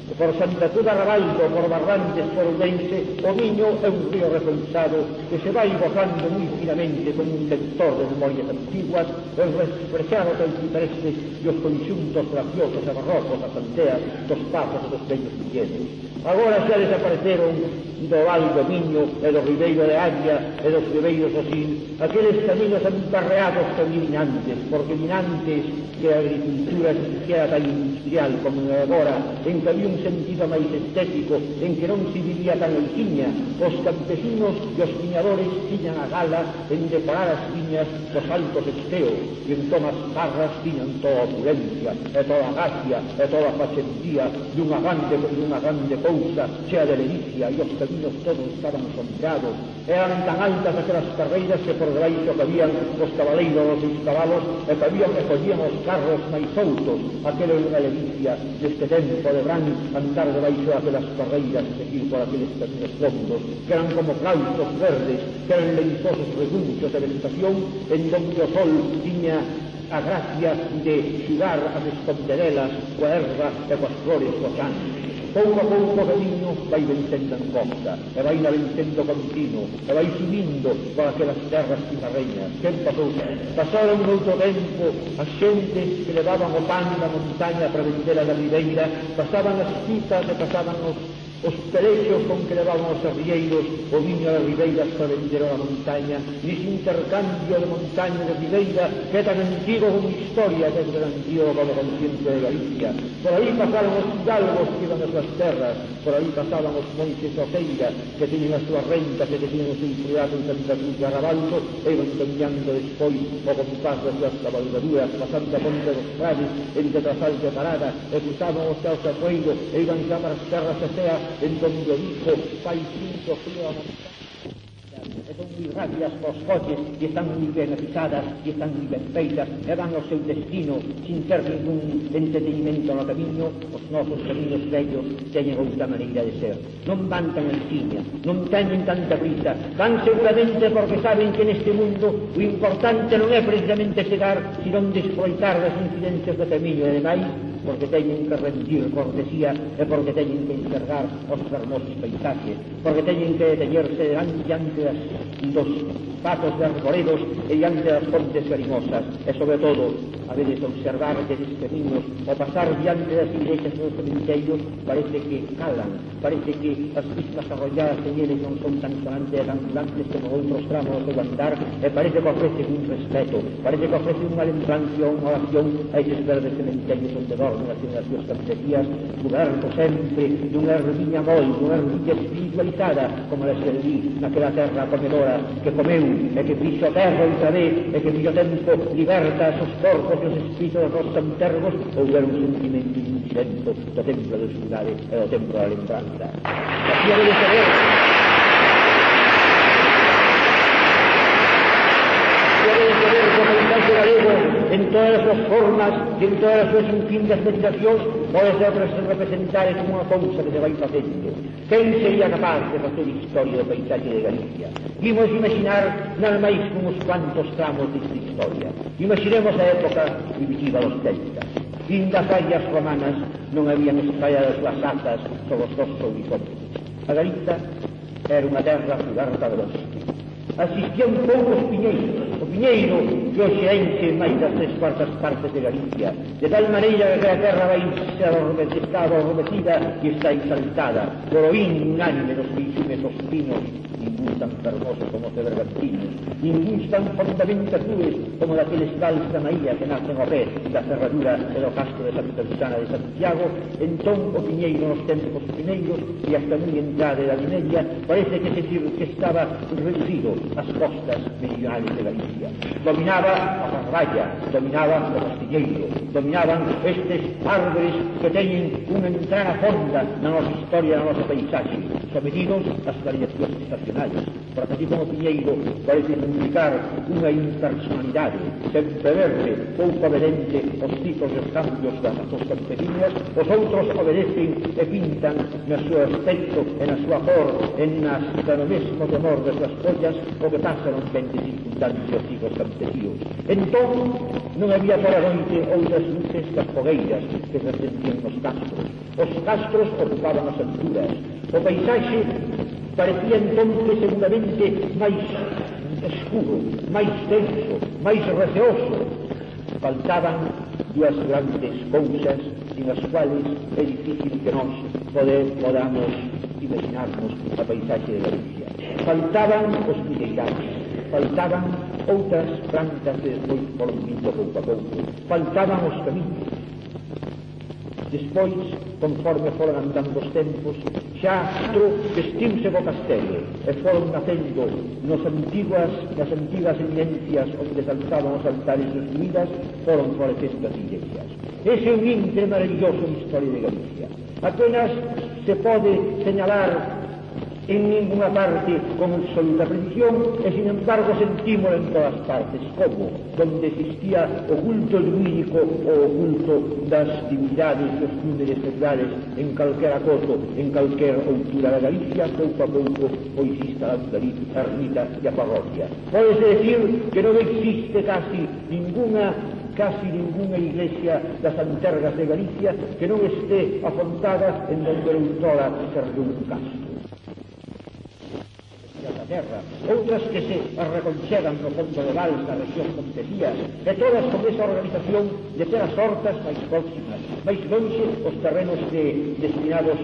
Por Santa Cruz de Rabaldo, por Barrantes, por Ourense, o Miño é un río repensado que se vai bojando moi finamente como un lector de memorias antiguas, os despreciados del cipreste e os conxuntos graciosos e barrocos das aldeas, dos pazos e dos vellos villeros. Agora xa desapareceron do Val do Miño e do Ribeiro de Aria e dos ribeiros do Sil aqueles caminos emparreados que vinantes, porque vinantes que a agricultura se era tan industrial como agora, en que había un sentido máis estético, en que non se vivía tan alquiña, os campesinos e os viñadores tiñan a gala en decorar as viñas dos altos esteos, e entón as parras tiñan toda a opulencia, e toda a gracia, e toda a facentía de unha grande cousa chea de ledicia, e os caminos todos estaban sombreados, eran tan altas aquelas carreiras que por debaixo cabían os cabaleiros dos cabalos e cabían e collían os carros máis outos. Aquela é unha ledicia deste tempo de Brán andar debaixo daquelas carreiras e seguir por aqueles caminos fondos que eran como claustros verdes, que eran lentosos regunchos de vegetación en donde o sol tiña a gracia de xugar as esconderelas coa erva e coas flores coas anos. Pouco a pouco o camiño vai vencendo en costa, e vai na vencendo continuo, e vai subindo por aquelas terras cimarreñas. Quen pasou? Pasaron noutro tempo as xentes que levaban o pan da montaña para vender a la ribeira, pasaban as citas e pasaban os pelexos con que levaban os arrieiros o viño das ribeiras para vender a montaña, nese intercambio de montaña e de ribeira que é tan antigo como historia, que é tan antigo como a conciencia de Galicia. Por aí pasaron os hidalgos que iban a súas terras, por aí pasaban os montes de Oceira que teñen as súas rentas e que teñen o seu criado en Santa Cruz de Rabaldo e iban caminhando despois o compás das súas cabalgaduras, pasando a ponte dos Frades entre Trasalto e Parada, e cruzaban os teus Apoeiro e iban xa para as terras de Cea en donde o dijo fai 5 frío a montaña. Son moi rápidas os coches e están moi ben avisadas e están moi ben feitas e van ao seu destino sin ter ningún entretenimento no camiño. Os nosos camiños vellos teñen outra maneira de ser, non van tan alciña, non teñen tanta prisa, van seguramente porque saben que neste mundo o importante non é precisamente chegar, sino desfrutar das incidencias do camiño, e demais porque teñen que rendir cortesía e porque teñen que enxergar os fermosos paisajes, porque teñen que deteñerse diante dos patos de arboredos e diante das pontes carimosas, e sobre todo a veces observar que des caminos o pasar diante das iglesias dos cementerios parece que calan, parece que as pistas arrolladas en eles non son tan sonantes e tan fulantes como outros tramos do andar, e parece que ofrecen un respeto, parece que ofrecen unha lembranza, unha oración a eses verdes cementerios onde dormen as súas campesías, coberto sempre dunha erviña moi, dunha erviña espiritualizada como la serví naquela terra comedora que comeu e que fixo a terra outra vez e que fixo tempo liberta os corpos e os espíritos dos nosos enterros, ou ver un sentimento incidente do templo da ciudade e do templo da lembranza. Así debe saber como el paisaje galego en todas as súas formas e en todas as súas infinitas meditacións pode ser representar como unha cousa que se vai facendo. Quen sería capaz de facer historia do paisaje de Galicia? Imos imaginar nada máis uns cuantos tramos desta historia. Imaginemos a época primitiva dos celtas. Indas aias romanas non habían espalladas as asas sobre os dos horizontes. A Galiza era unha terra coberta de bosque. Existían poucos piñeiros, o piñeiro que hoxe enche máis das 3/4 partes de Galicia, de tal maneira que a terra vai ser adormecida e está exaltada por o unánime dos queixumes dos pinos, ningún tan fermoso como os de Bergantinos, ningún tan fondamente azules como daqueles tals da Maía que nacen ao pé da ferradura e do casco de Santa Susana de Santiago. Entón o piñeiro nos tempos primeiros e hasta moi entrada da Mineria parece que estaba reducido as costas meridionales de Galicia. Dominaba a Carralla, dominaba o Castilleiro, dominaban estes árboles que teñen unha entrada fonda na nosa historia, na nosa paisaxe. sometidos ás variacións estacionais, porque así como Piñeiro parece implicar unha impersonalidade, sempre verde, pouco obedente aos ciclos e os cambios das razóns campesinas, os outros obedecen e pintan no seu aspecto, e na súa cor, no mesmo temor das suas follas, o que pasa nos 25 circunstancias ciclos campesinos. Entón, non había por a noite outras luces que as fogueiras que se sentían nos castros. Os castros ocupaban as alturas. O paisaxe parecía entonces seguramente máis escuro, máis tenso, máis receoso. Faltaban dúas grandes cousas en as cuales é difícil que nós podamos imaginarnos a paisaxe de Galicia. Faltaban os milleirais, faltaban outras plantas que despois foron vindo pouco a pouco, faltaban os camiños. Despois, conforme foron andando os tempos, xa Castro vestiuse do castelo e foron nacendo nas antigas eminencias onde saltaban os altares destruídas, foron florecendo as iglesias. Ese é un intre maravilloso na historia de Galicia. Apenas se pode señalar en ninguna parte con absoluta precisión, e sin embargo sentímoslo en todas partes, como donde existía o culto druídico o culto das divinidades dos números celulares en calquera coto, en calquera altura da Galicia, pouco a pouco pois instalando ali a ermita e a parroquia. Pódese decir que non existe casi ninguna iglesia das antergas de Galicia que non esté afontada en donde outrora serviu un castro da terra, outras que se reconchegan no fondo de vals da región Pontecías, e todas con esa organización de ter as hortas máis próximas, máis longe os terrenos destinados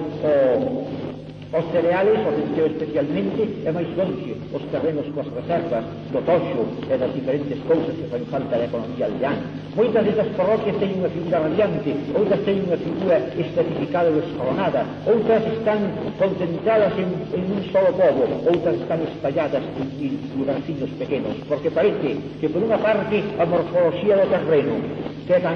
aos cereales, ao centeo especialmente, e máis longe os terrenos coas reservas do toxo e das diferentes cousas que fan falta da economía aldeana. Moitas destas parroquias teñen unha figura radiante, outras teñen unha figura estratificada ou escalonada, outras están concentradas en un solo pobo, outras están espalladas en lugarcillos pequenos, porque parece que por unha parte a morfología do terreno, que é tan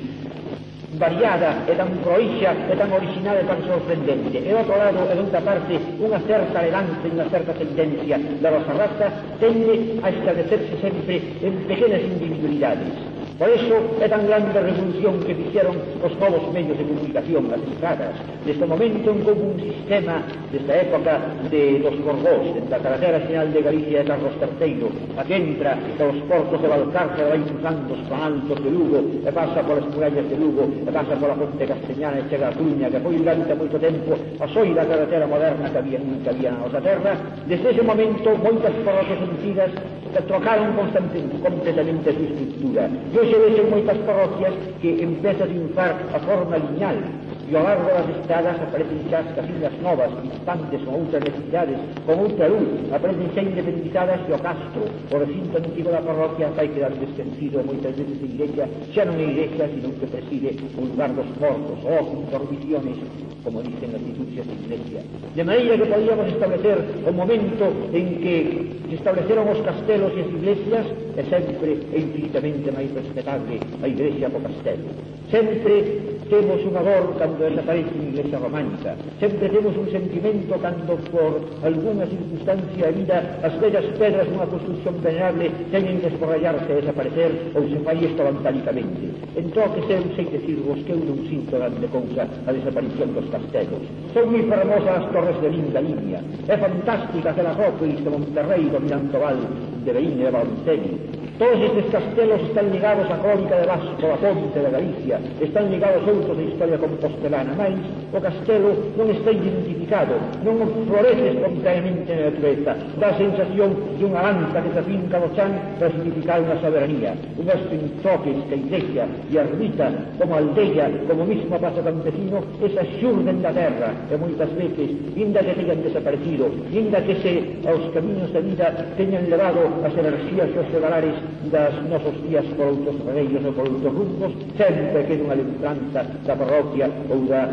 variada e tan proixa e tan original e tan sorprendente, e do outro lado, e outra parte, unha certa elegancia e unha certa tendencia da nosa raza tende a establecerse sempre en pequenas individualidades. Por eso é tan grande a revolución que fixeron os novos medios de comunicación, as estradas. Neste momento en como un sistema desta época dos Corgós, da carretera xeral de Galicia de Carlos III, a que entra pelos portos de Valcarce e vai cruzando os planaltos de Lugo e pasa polas murallas de Lugo e pasa pola Ponte Castellana e chega a Coruña, que foi durante moito tempo a soida carretera moderna que había na nosa terra. Desde ese momento moitas parroquias antigas que trocaron completamente a súa estructura. E hoxe vexen moitas parroquias que empeza a triunfar a forma lineal, e ao largo das estradas aparecen xa as casiñas novas, distantes, con outras necesidades, con outra luz, aparecen xa independizadas, e o castro, o recinto antigo da parroquia, vai quedar desvencido, moitas veces a iglesia xa non é iglesia, sino que preside o lugar dos mortos, ou interrogaciones, como dicen as liturgias de iglesia. De maneira que podíamos establecer o momento en que se estableceron os castelos e as iglesias, e sempre é infinitamente máis respetable a iglesia co castelo. Sempre temos unha dor cando desaparece unha iglesia románica, sempre temos un sentimento cando por alguna circunstancia de vida as bellas pedras dunha construcción venerable teñen que esborrallarse e desaparecer, ou se fai isto vantálicamente. Entón, que eu sei decirvos que eu non sinto grande cousa a desaparición dos castelos. Son moi fermosas as torres de linda línea, é fantástica aquela Acrópolis de Monterrey do Mirantoval de Beín e de Valenteni. Todos estes castelos están ligados á crónica de Vasco da Ponte de Galicia, están ligados outros da historia compostelana, mais o castelo non está identificado, non florece espontaneamente na natureza, dá a sensación de unha lanza que se afinca no chan para significar unha soberanía, unhas enchoques que a iglesia e a ermita, como aldeia, como mismo paso campesino, esas xurden da terra, e moitas veces, inda que teñan desaparecido, inda que aos camiños da vida teñan levado as enerxías hospedalares das nosos días por outros regueiros ou por outros rumbos, sempre queda unha lembranza da parroquia ou da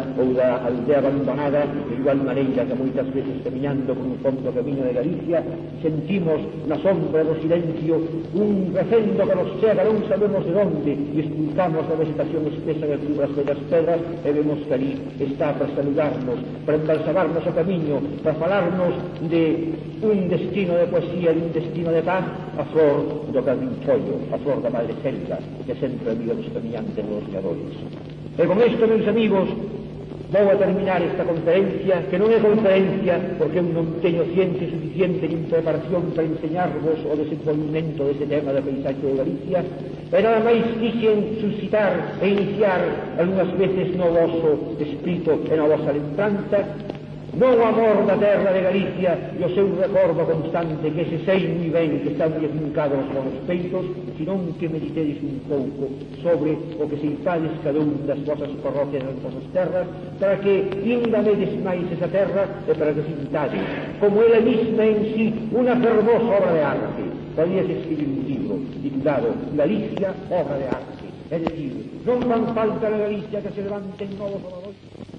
da aldea abandonada, de igual maneira que moitas veces camiñando por un fondo camiño de Galicia, sentimos na sombra do silencio un recendo que nos chega non sabemos de onde, e escuchamos a vegetación espesa que cubre as bellas pedras, e vemos que ali está para saludarnos, para embalsamarnos o camiño, para falarnos de un destino de poesía e un destino de paz, a flor do cardinchollo, a flor da madre celta, que sempre amiga dos camiñantes e dos leadores. E con isto, meus amigos, vou a terminar esta conferencia, que non é conferencia porque eu non teño ciencia suficiente nin preparación para enseñarvos o desenvolvimento deste tema da paisaxe de Galicia, e nada máis quixen suscitar e iniciar algunhas veces no vosso espírito e na vosa lembranza non o amor da terra de Galicia e o seu recordo constante que se sei moi ben que está moi afincado nos vosos peitos, senón que meditedes un pouco sobre o que se infades cada un das vosas parroquias das vosas terras, para que indamedes máis esa terra e para que sintades como ela misma en sí unha fervosa obra de arte. Podías escribir un libro titulado Galicia, obra de arte, é dicir, non fan falta na Galicia que se levanten novos oradores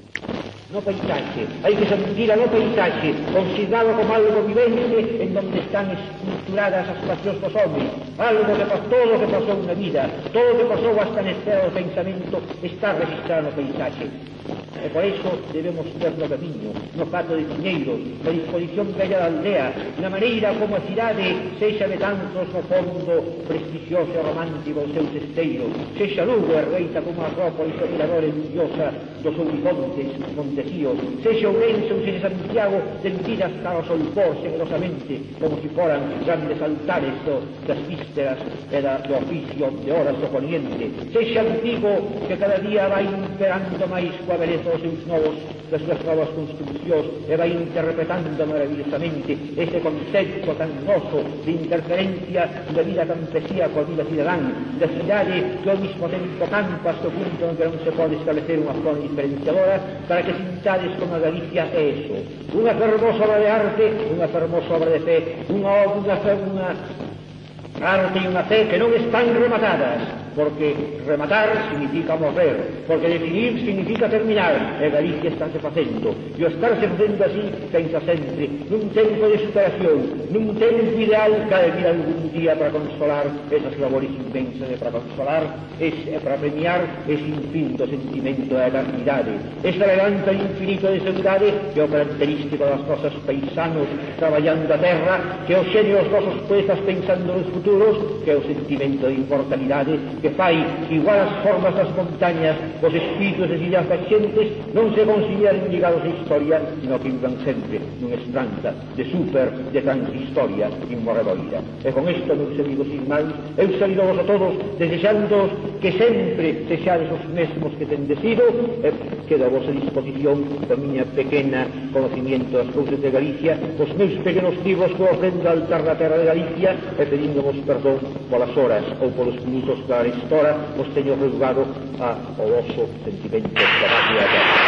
no paisaxe, hai que sentir a no paisaxe considerado como algo vivente en donde están estructuradas as pasións dos homens, algo que todo o que pasou na vida, todo o que pasou hasta neste do pensamento está registrado no paisaxe. E por iso debemos ter no camiño, no pato de Piñeiros, na disposición bella da aldea, na maneira como a cidade sexa de tantos no fondo prestigioso e romántico os seus esteiros, sexa Lugo ergueita como a Acrópolis o mirador envidiosa dos horizontes montesíos, sexa Ourense ou sexa Santiago tendidas cara ao solpor generosamente como si foran grandes altares das vísperas e do oficio de horas do poniente, sexa Antigo que cada día vai imperando máis coa beleza das súas novas construccións e vai interpretando maravillosamente ese concepto tan noso de interferencia da vida campesía coa vida cidadán, da cidade que ao mismo tempo campa hasta o punto en que non se pode establecer unha zona diferenciadora, para que sintades como a Galicia é eso, unha fermosa obra de arte, unha fermosa obra de fe, unha arte e unha fe que non están rematadas, porque rematar significa morrer, porque definir significa terminar, e Galicia estáse facendo, e o estarse facendo así pensa sempre nun tempo de superación, nun tempo ideal que ha de vir algún día para consolar esas labores inmensas e para consolar e para premiar ese infinito sentimento da eternidade, esa eleganza infinito de seguridade que é o característico das nosas paisanos traballando a terra, que é o xenio dos nosos poetas pensando nos futuros, que é o sentimento de inmortalidade que fai igual as formas das montañas, os espíritus das illas das xentes non se consideran ligados a historia, sino que vivan sempre nunha esperanza de transhistoria inmorredoira. E con isto, meus amigos irmáns, eu saludo vos a todos desexándoos que sempre sexades os mesmos que tendes sido, e quedo a vosa disposición da miña pequena conocimiento das cousas de Galicia, os meus pequenos libros que ofrendo ao altar da terra de Galicia, e pedíndovos perdón polas horas ou polos minutos que a história vos teño rogado ao vosso sentimento da patria.